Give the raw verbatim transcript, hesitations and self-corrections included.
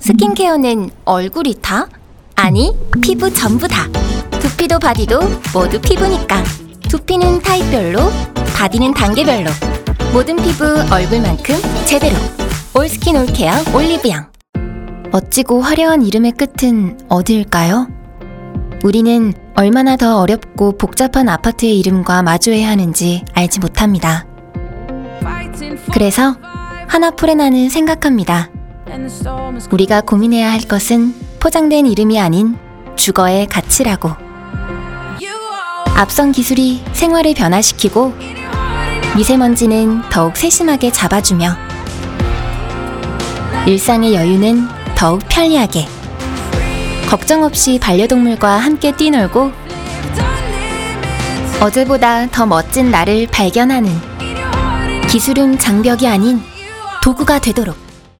스킨케어는 얼굴이 다? 아니, 피부 전부 다. 두피도 바디도 모두 피부니까. 두피는 타입별로, 바디는 단계별로. 모든 피부 얼굴만큼 제대로. 올스킨 올케어 올리브영. 멋지고 화려한 이름의 끝은 어디일까요? 우리는 얼마나 더 어렵고 복잡한 아파트의 이름과 마주해야 하는지 알지 못합니다. 그래서 하나포레나는 생각합니다. 우리가 고민해야 할 것은 포장된 이름이 아닌 주거의 가치라고. 앞선 기술이 생활을 변화시키고 미세먼지는 더욱 세심하게 잡아주며 일상의 여유는 더욱 편리하게, 걱정 없이 반려동물과 함께 뛰놀고 어제보다 더 멋진 나를 발견하는 기술은 장벽이 아닌 도구가 되도록.